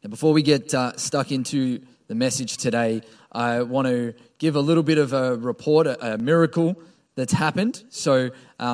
Now, before we get stuck into the message today, I want to give a little bit of a report, a miracle that's happened. So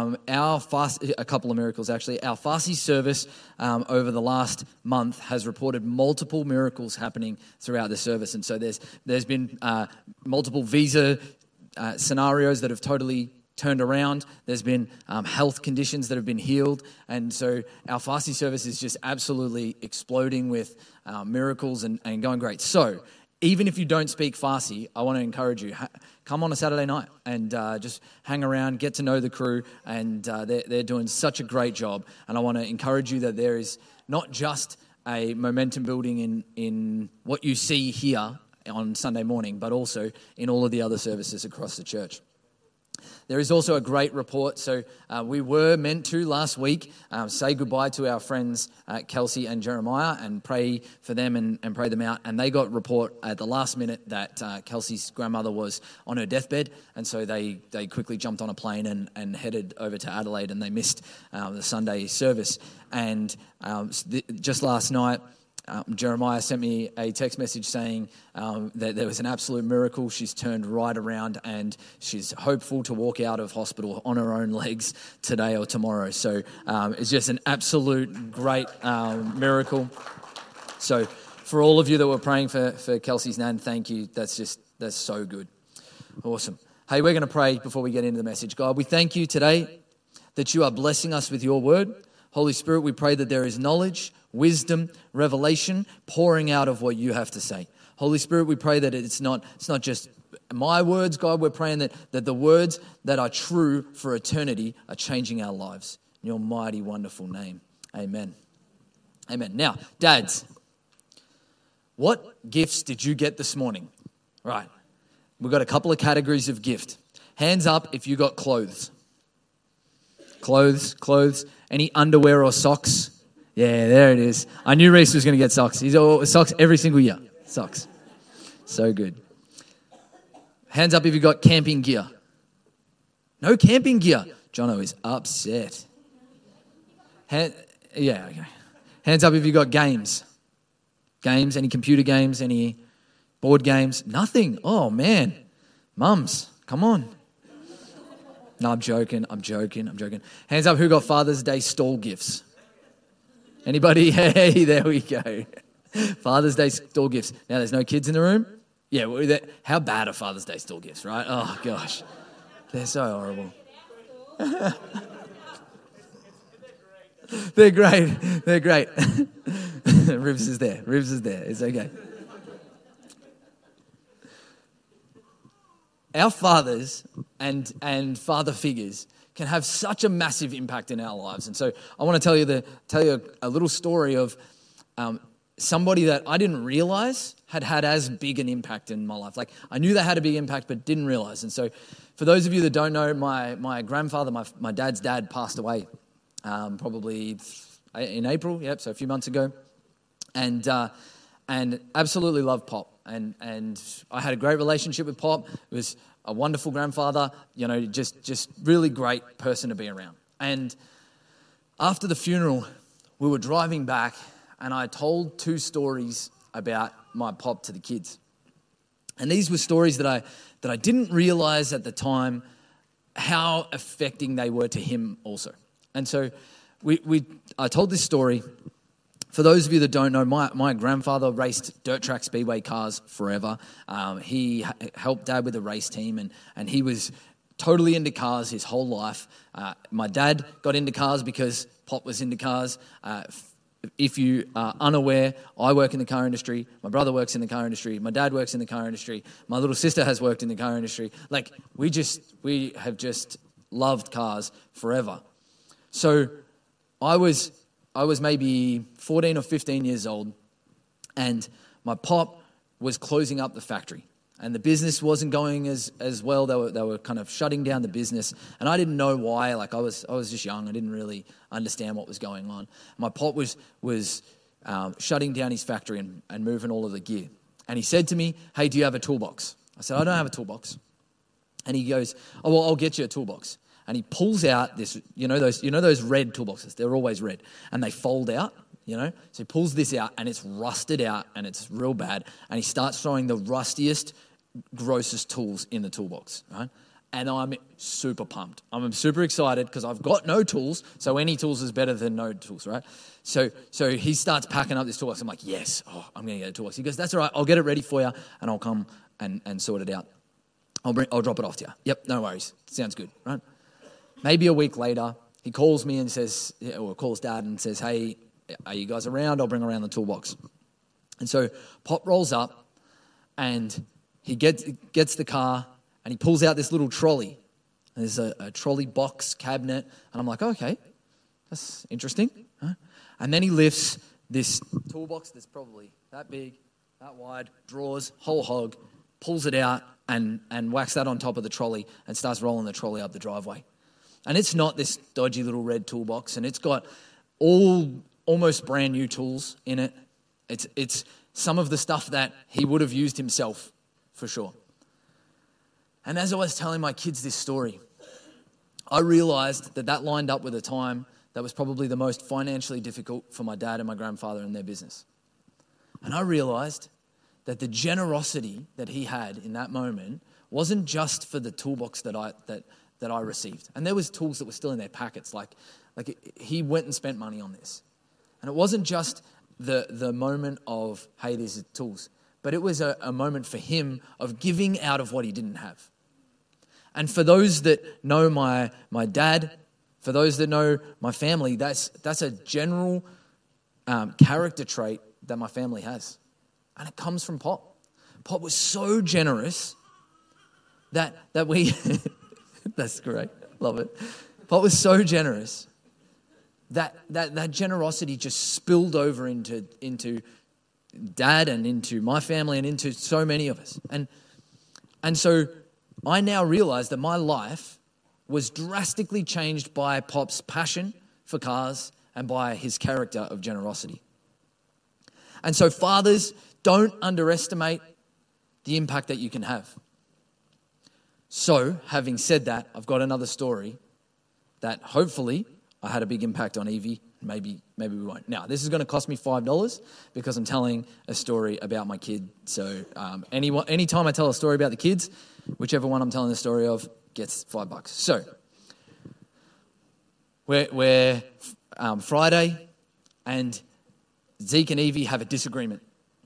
a couple of miracles actually. Our Farsi service over the last month has reported multiple miracles happening throughout the service. And so there's been multiple visa scenarios that have totally turned around. There's been health conditions that have been healed. And so our Farsi service is just absolutely exploding with miracles and going great. So even if you don't speak Farsi, I want to encourage you, come on a Saturday night and just hang around, get to know the crew, and they're doing such a great job. And I want to encourage you that there is not just a momentum building in what you see here on Sunday morning, but also in all of the other services across the church. There is also a great report. So we were meant to last week say goodbye to our friends Kelsey and Jeremiah and pray for them and pray them out. And they got report at the last minute that Kelsey's grandmother was on her deathbed. And so they quickly jumped on a plane and headed over to Adelaide, and they missed the Sunday service. And just last night, Jeremiah sent me a text message saying that there was an absolute miracle. She's turned right around and she's hopeful to walk out of hospital on her own legs today or tomorrow. So it's just an absolute great miracle. So for all of you that were praying for Kelsey's nan, thank you. That's so good. Awesome. Hey, we're going to pray before we get into the message. God, we thank you today that you are blessing us with your word. Holy Spirit, we pray that there is knowledge, wisdom, revelation pouring out of what you have to say. Holy Spirit, we pray that it's not just my words, God. We're praying that the words that are true for eternity are changing our lives. In your mighty, wonderful name. Amen. Amen. Now, dads, what gifts did you get this morning? Right. We've got a couple of categories of gift. Hands up if you got clothes. Clothes. Any underwear or socks? Yeah, there it is. I knew Reese was going to get socks. He's all socks every single year. Socks. So good. Hands up if you got camping gear. No camping gear. Jono is upset. Okay. Hands up if you got games. Games, any computer games, any board games? Nothing. Oh, man. Mums, come on. No, I'm joking. Hands up who got Father's Day stall gifts. Anybody? Hey, there we go. Father's Day stall gifts. Now, there's no kids in the room? Yeah, how bad are Father's Day stall gifts, right? Oh, gosh. They're so horrible. They're great. Ribs is there. It's okay. Our fathers and father figures can have such a massive impact in our lives. And so I want to tell you a little story of somebody that I didn't realize had as big an impact in my life. Like, I knew they had a big impact, but didn't realize. And so for those of you that don't know, my grandfather, my dad's dad, passed away probably in April. Yep, so a few months ago. And absolutely loved Pop. And I had a great relationship with Pop. It was a wonderful grandfather, just really great person to be around. And after the funeral, we were driving back, and I told two stories about my Pop to the kids. And these were stories that I didn't realize at the time how affecting they were to him also. And so I told this story. For those of you that don't know, my grandfather raced dirt track speedway cars forever. He helped Dad with the race team, and he was totally into cars his whole life. My dad got into cars because Pop was into cars. If you are unaware, I work in the car industry. My brother works in the car industry. My dad works in the car industry. My little sister has worked in the car industry. Like, we have just loved cars forever. So I was maybe 14 or 15 years old, and my Pop was closing up the factory, and the business wasn't going as well. They were kind of shutting down the business, and I didn't know why. Like, I was just young. I didn't really understand what was going on. My Pop was shutting down his factory and moving all of the gear. And he said to me, "Hey, do you have a toolbox?" I said, "I don't have a toolbox." And he goes, "Oh, well, I'll get you a toolbox." And he pulls out this, those red toolboxes. They're always red, and they fold out. So he pulls this out and it's rusted out and it's real bad. And he starts throwing the rustiest, grossest tools in the toolbox, right? And I'm super pumped. I'm super excited because I've got no tools, so any tools is better than no tools, right? So he starts packing up this toolbox. I'm like, yes, I'm going to get a toolbox. He goes, that's all right, I'll get it ready for you, and I'll come and sort it out. I'll drop it off to you. Yep, no worries. Sounds good, right? Maybe a week later, he calls me and says, or calls Dad and says, hey, are you guys around? I'll bring around the toolbox. And so Pop rolls up, and he gets the car, and he pulls out this little trolley. And there's a trolley box cabinet. And I'm like, okay, that's interesting. Huh? And then he lifts this toolbox that's probably that big, that wide, drawers, whole hog, pulls it out and whacks that on top of the trolley and starts rolling the trolley up the driveway. And it's not this dodgy little red toolbox. And it's got almost brand new tools in it. It's some of the stuff that he would have used himself for sure. And as I was telling my kids this story, I realized that lined up with a time that was probably the most financially difficult for my dad and my grandfather in their business. And I realized that the generosity that he had in that moment wasn't just for the toolbox that I received. And there was tools that were still in their packets. Like he went and spent money on this. And it wasn't just the moment of, hey, these are tools. But it was a moment for him of giving out of what he didn't have. And for those that know my dad, for those that know my family, that's a general character trait that my family has. And it comes from Pop. Pop was so generous that we... That's great. Love it. Pop was so generous that generosity just spilled over into Dad and into my family and into so many of us. And so I now realize that my life was drastically changed by Pop's passion for cars and by his character of generosity. And so fathers, don't underestimate the impact that you can have. So, having said that, I've got another story that hopefully I had a big impact on Evie. Maybe we won't. Now, this is going to cost me $5 because I'm telling a story about my kid. So, anytime I tell a story about the kids, whichever one I'm telling the story of gets $5. So, we're Friday, and Zeke and Evie have a disagreement,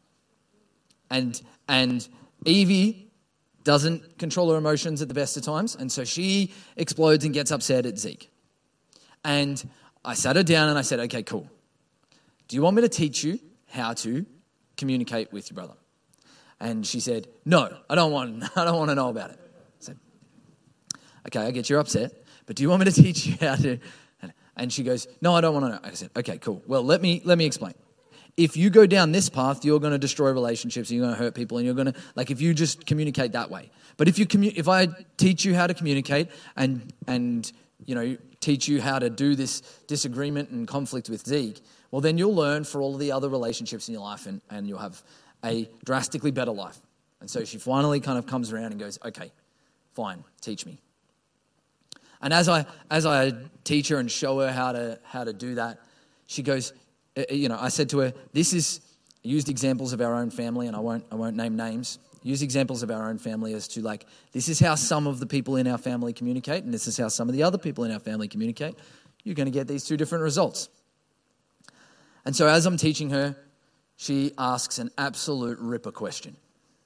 and Evie doesn't control her emotions at the best of times, and so she explodes and gets upset at Zeke. And I sat her down and I said, okay, cool. Do you want me to teach you how to communicate with your brother? And she said, no, I don't want to know about it. I said, okay, I get you're upset, but do you want me to teach you how to? And she goes, no, I don't want to know. I said, okay, cool. Well, let me explain. If you go down this path, you're going to destroy relationships, and you're going to hurt people, and you're going to, if you just communicate that way. But if I teach you how to communicate and teach you how to do this disagreement and conflict with Zeke, well, then you'll learn for all of the other relationships in your life, and you'll have a drastically better life. And so she finally kind of comes around and goes, okay, fine, teach me. And as I teach her and show her how to do that, she goes, I said to her, used examples of our own family, and I won't name names. Use examples of our own family as to this is how some of the people in our family communicate, and this is how some of the other people in our family communicate. You're going to get these two different results. And so as I'm teaching her, she asks an absolute ripper question.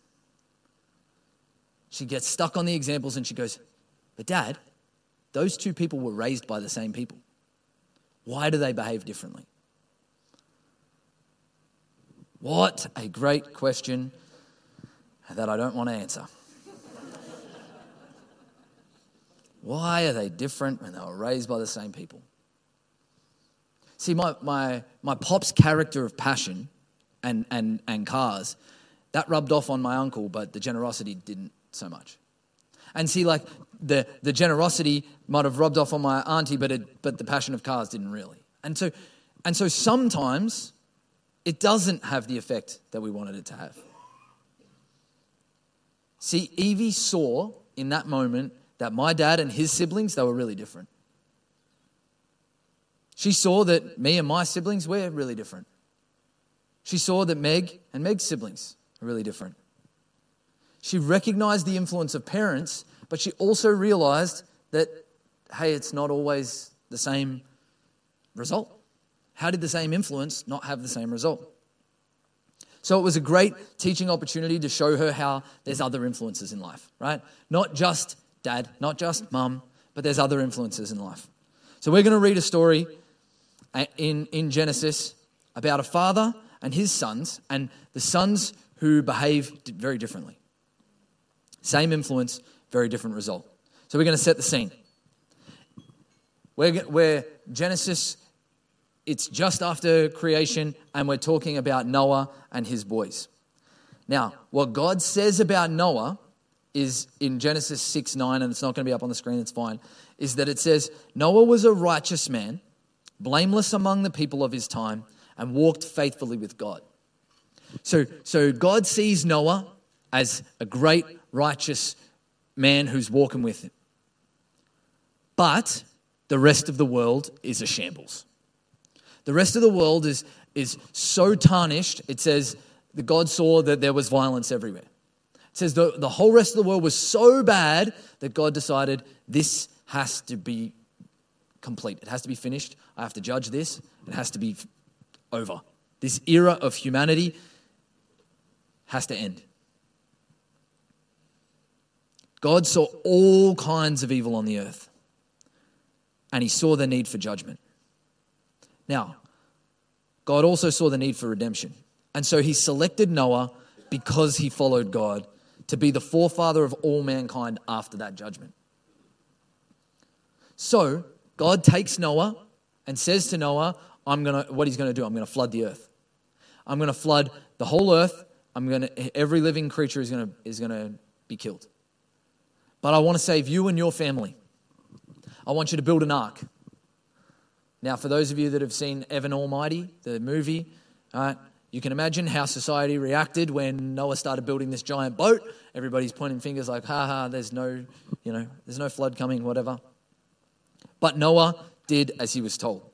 She gets stuck on the examples and she goes, but Dad, those two people were raised by the same people. Why do they behave differently? What a great question that I don't want to answer. Why are they different when they were raised by the same people? See, my pop's character of passion and cars, that rubbed off on my uncle, but the generosity didn't so much. And see, the generosity might have rubbed off on my auntie, but the passion of cars didn't really. And so sometimes it doesn't have the effect that we wanted it to have. See, Evie saw in that moment that my dad and his siblings, they were really different. She saw that me and my siblings, we're really different. She saw that Meg and Meg's siblings are really different. She recognized the influence of parents, but she also realized that, hey, it's not always the same result. How did the same influence not have the same result? So it was a great teaching opportunity to show her how there's other influences in life, right? Not just dad, not just mum, but there's other influences in life. So we're going to read a story in Genesis about a father and his sons, and the sons who behave very differently. Same influence, very different result. So we're going to set the scene. Where Genesis, it's just after creation, and we're talking about Noah and his boys. Now, what God says about Noah is in Genesis 6:9, and it's not going to be up on the screen, it's fine, is that it says, Noah was a righteous man, blameless among the people of his time, and walked faithfully with God. So God sees Noah as a great, righteous man who's walking with him. But the rest of the world is a shambles. The rest of the world is so tarnished, it says that God saw that there was violence everywhere. It says the whole rest of the world was so bad that God decided this has to be complete. It has to be finished. I have to judge this. It has to be over. This era of humanity has to end. God saw all kinds of evil on the earth, and he saw the need for judgment. Now, God also saw the need for redemption, and so he selected Noah because he followed God to be the forefather of all mankind after that judgment. So God takes Noah and says to Noah, what he's going to do, I'm going to flood the earth. I'm going to flood the whole earth. Every living creature is going to be killed. But I want to save you and your family. I want you to build an ark. Now, for those of you that have seen Evan Almighty, the movie, you can imagine how society reacted when Noah started building this giant boat. Everybody's pointing fingers like, there's no flood coming, whatever. But Noah did as he was told.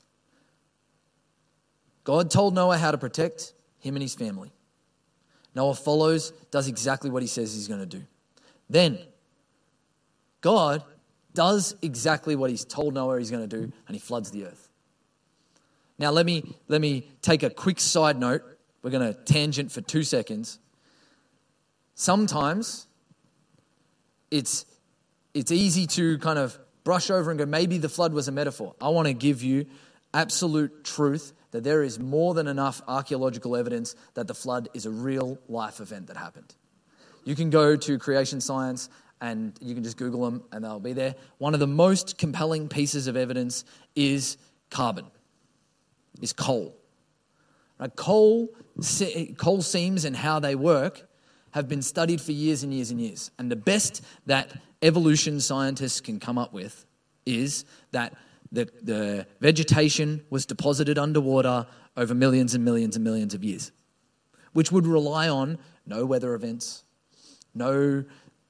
God told Noah how to protect him and his family. Noah follows, does exactly what he says he's going to do. Then, God does exactly what he's told Noah he's going to do, and he floods the earth. Now, let me take a quick side note. We're going to tangent for 2 seconds. Sometimes it's easy to kind of brush over and go, maybe the flood was a metaphor. I want to give you absolute truth that there is more than enough archaeological evidence that the flood is a real life event that happened. You can go to Creation Science and you can just Google them and they'll be there. One of the most compelling pieces of evidence is carbon, is coal. Coal seams and how they work have been studied for years and years and years. And the best that evolution scientists can come up with is that the vegetation was deposited underwater over millions and millions and millions of years, which would rely on no weather events, no,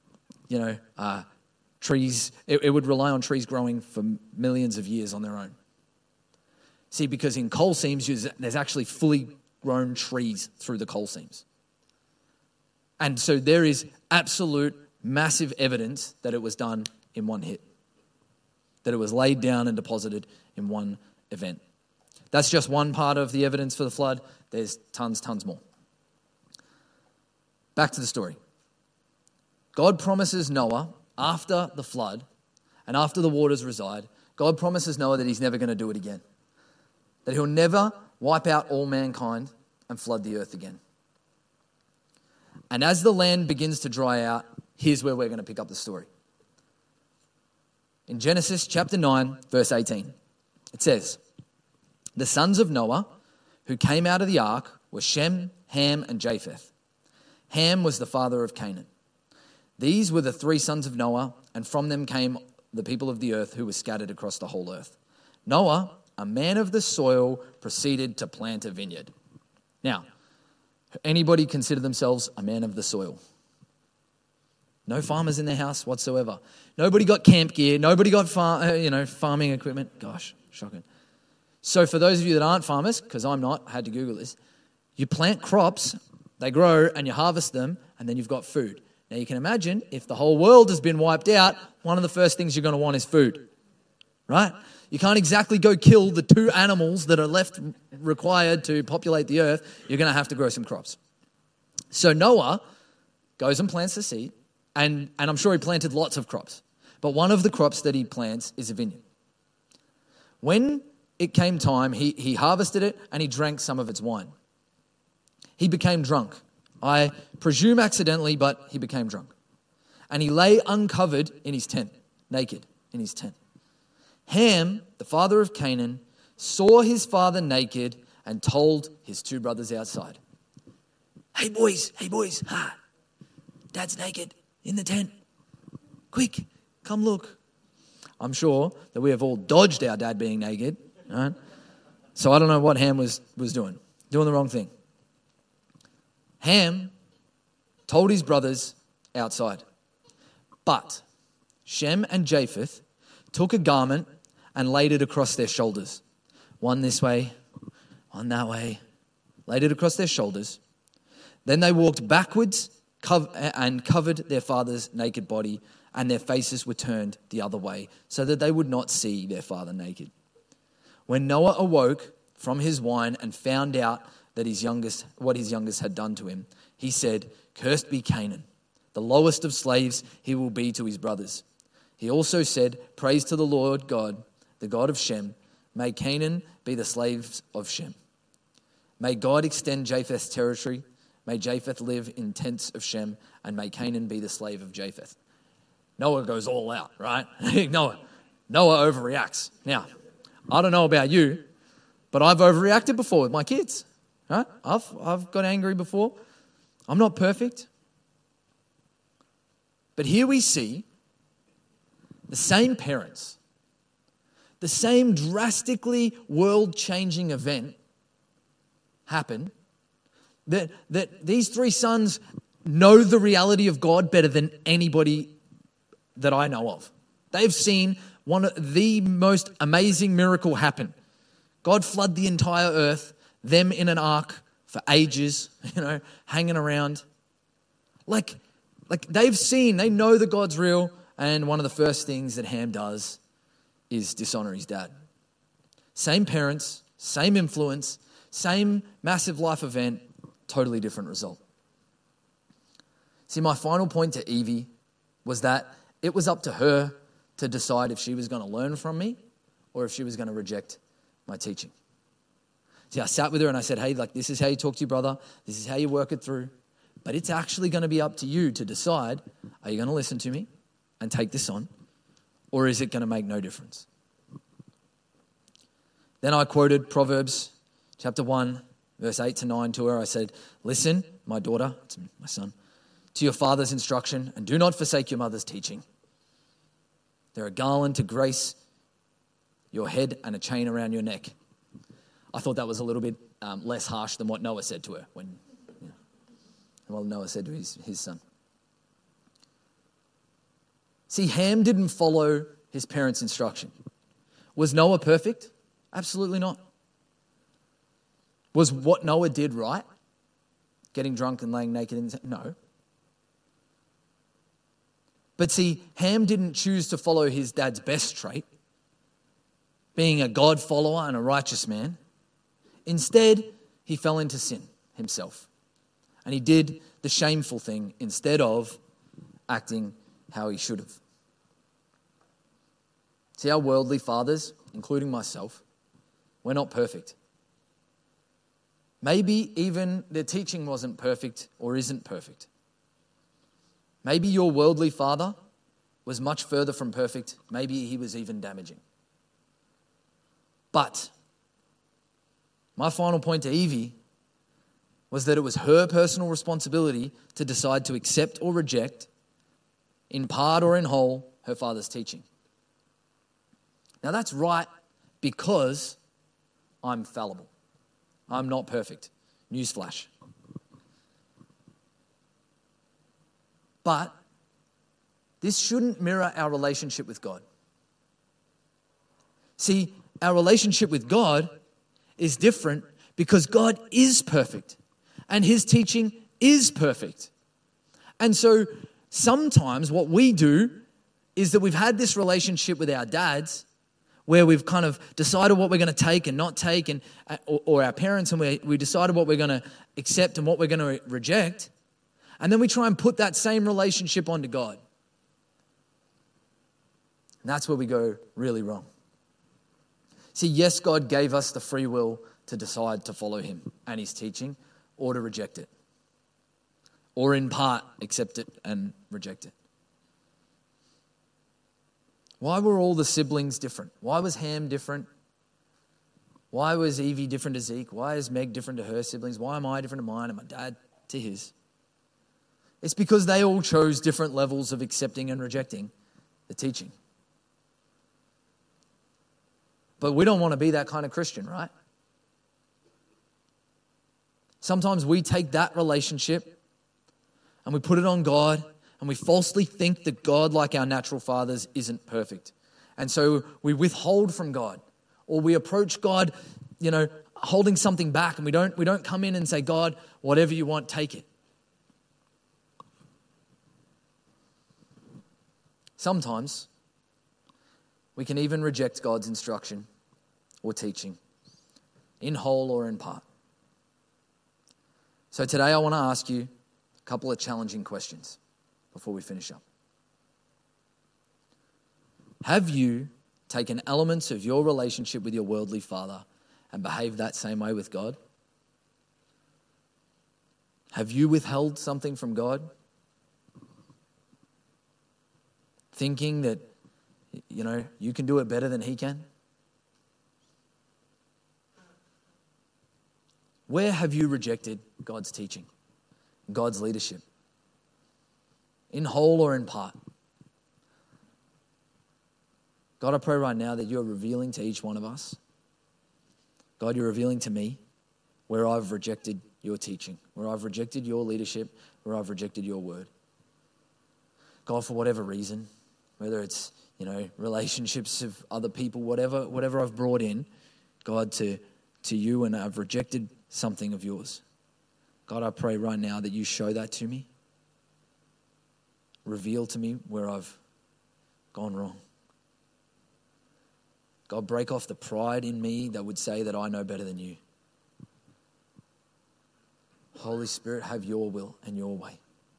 trees. It would rely on trees growing for millions of years on their own. See, because in coal seams, there's actually fully grown trees through the coal seams. And so there is absolute massive evidence that it was done in one hit, that it was laid down and deposited in one event. That's just one part of the evidence for the flood. There's tons more. Back to the story. God promises Noah, after the flood and after the waters reside, God promises Noah that he's never going to do it again. That he'll never wipe out all mankind and flood the earth again. And as the land begins to dry out, here's where we're going to pick up the story. In Genesis chapter 9, verse 18, it says, "The sons of Noah who came out of the ark were Shem, Ham, and Japheth. Ham was the father of Canaan. These were the 3 sons of Noah, and from them came the people of the earth who were scattered across the whole earth. Noah, a man of the soil, proceeded to plant a vineyard." Now, anybody consider themselves a man of the soil? No farmers in their house whatsoever. Nobody got camp gear. Nobody got farming equipment. Gosh, shocking. So for those of you that aren't farmers, because I'm not, I had to Google this, you plant crops, they grow, and you harvest them, and then you've got food. Now you can imagine if the whole world has been wiped out, one of the first things you're going to want is food, right? You can't exactly go kill the 2 animals that are left required to populate the earth. You're going to have to grow some crops. So Noah goes and plants the seed, and I'm sure he planted lots of crops. But one of the crops that he plants is a vineyard. When it came time, he harvested it and he drank some of its wine. He became drunk. I presume accidentally, but he became drunk. And he lay uncovered in his tent, naked in his tent. Ham, the father of Canaan, saw his father naked and told his 2 brothers outside, hey boys, Dad's naked in the tent. Quick, come look. I'm sure that we have all dodged our dad being naked, right? So I don't know what Ham was doing the wrong thing. Ham told his brothers outside. But Shem and Japheth took a garment and laid it across their shoulders. One this way, one that way. Laid it across their shoulders. Then they walked backwards and covered their father's naked body, and their faces were turned the other way so that they would not see their father naked. When Noah awoke from his wine and found out that what his youngest had done to him, he said, cursed be Canaan, the lowest of slaves he will be to his brothers. He also said, praise to the Lord God, the God of Shem. May Canaan be the slaves of Shem. May God extend Japheth's territory. May Japheth live in tents of Shem, and may Canaan be the slave of Japheth. Noah goes all out, right? Noah overreacts. Now, I don't know about you, but I've overreacted before with my kids. Right? I've got angry before. I'm not perfect. But here we see the same parents, the same drastically world-changing event happen, that these 3 sons know the reality of God better than anybody that I know of. They've seen one of the most amazing miracle happen. God flood the entire earth, them in an ark for ages, hanging around. Like they know that God's real, and one of the first things that Ham does is dishonor his dad. Same parents, same influence, same massive life event, totally different result. See, my final point to Evie was that it was up to her to decide if she was going to learn from me or if she was going to reject my teaching. See, I sat with her and I said, hey, this is how you talk to your brother. This is how you work it through. But it's actually going to be up to you to decide, are you going to listen to me and take this on? Or is it going to make no difference? Then I quoted Proverbs chapter 1, verse 8 to 9 to her. I said, listen, my daughter, it's my son, to your father's instruction, and do not forsake your mother's teaching. They're a garland to grace your head and a chain around your neck. I thought that was a little bit less harsh than what Noah said to her what Noah said to his son. See, Ham didn't follow his parents' instruction. Was Noah perfect? Absolutely not. Was what Noah did right? Getting drunk and laying naked in the tent? No. But see, Ham didn't choose to follow his dad's best trait, being a God follower and a righteous man. Instead, he fell into sin himself. And he did the shameful thing instead of acting how he should have. See, our worldly fathers, including myself, we're not perfect. Maybe even their teaching wasn't perfect or isn't perfect. Maybe your worldly father was much further from perfect. Maybe he was even damaging. But my final point to Evie was that it was her personal responsibility to decide to accept or reject, in part or in whole, her father's teaching. Now that's right because I'm fallible. I'm not perfect. Newsflash. But this shouldn't mirror our relationship with God. See, our relationship with God is different because God is perfect and his teaching is perfect. And so sometimes what we do is that we've had this relationship with our dads where we've kind of decided what we're going to take and not take, or our parents, and we decided what we're going to accept and what we're going to reject. And then we try and put that same relationship onto God. And that's where we go really wrong. See, yes, God gave us the free will to decide to follow him and his teaching or to reject it. Or in part, accept it and reject it. Why were all the siblings different? Why was Ham different? Why was Evie different to Zeke? Why is Meg different to her siblings? Why am I different to mine and my dad to his? It's because they all chose different levels of accepting and rejecting the teaching. But we don't want to be that kind of Christian, right? Sometimes we take that relationship and we put it on God, and we falsely think that God, like our natural fathers, isn't perfect. And so we withhold from God, or we approach God, holding something back, and we don't come in and say, God, whatever you want, take it. Sometimes we can even reject God's instruction or teaching, in whole or in part. So today I want to ask you a couple of challenging questions before we finish up. Have you taken elements of your relationship with your worldly father and behaved that same way with God? Have you withheld something from God? Thinking that, you can do it better than he can? Where have you rejected God's teaching, God's leadership? In whole or in part? God, I pray right now that you're revealing to each one of us. God, you're revealing to me where I've rejected your teaching, where I've rejected your leadership, where I've rejected your word. God, for whatever reason, whether it's, relationships of other people, whatever I've brought in, God, to you, and I've rejected something of yours. God, I pray right now that you show that to me. Reveal to me where I've gone wrong. God, break off the pride in me that would say that I know better than you. Holy Spirit, have your will and your way.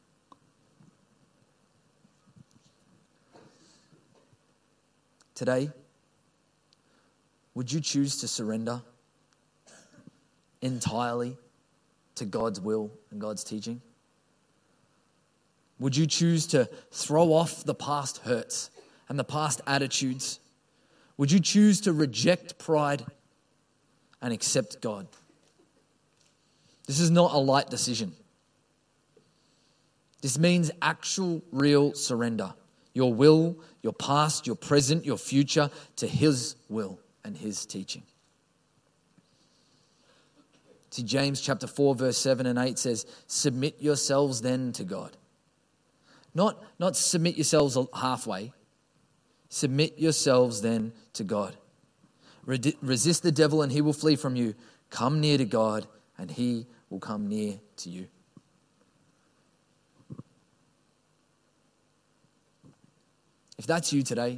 Today, would you choose to surrender entirely to God's will and God's teaching? Would you choose to throw off the past hurts and the past attitudes? Would you choose to reject pride and accept God? This is not a light decision. This means actual, real surrender. Your will, your past, your present, your future to his will and his teaching. See, James chapter 4, verse 7 and 8 says, submit yourselves then to God. Not submit yourselves halfway. Submit yourselves then to God. Resist the devil and he will flee from you. Come near to God and he will come near to you. If that's you today,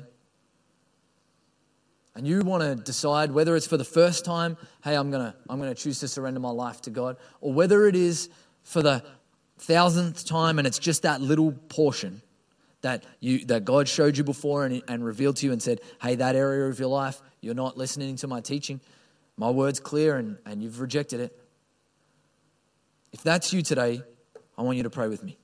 and you want to decide whether it's for the first time, hey, I'm gonna choose to surrender my life to God, or whether it is for the 1,000th time and it's just that little portion that God showed you before and revealed to you and said, hey, that area of your life, you're not listening to my teaching. My word's clear and you've rejected it. If that's you today, I want you to pray with me.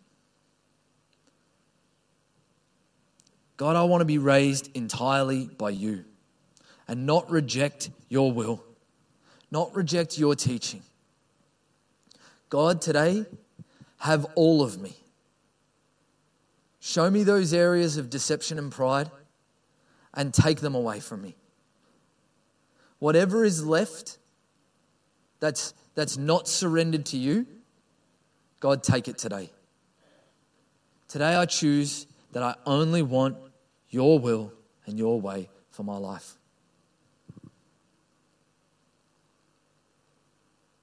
God, I want to be raised entirely by you and not reject your will, not reject your teaching. God, today, have all of me. Show me those areas of deception and pride and take them away from me. Whatever is left that's not surrendered to you, God, take it today. Today I choose that I only want your will and your way for my life.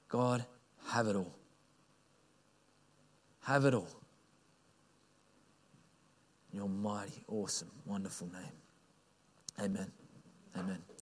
God, have it all. Have it all. In your mighty, awesome, wonderful name. Amen. Amen.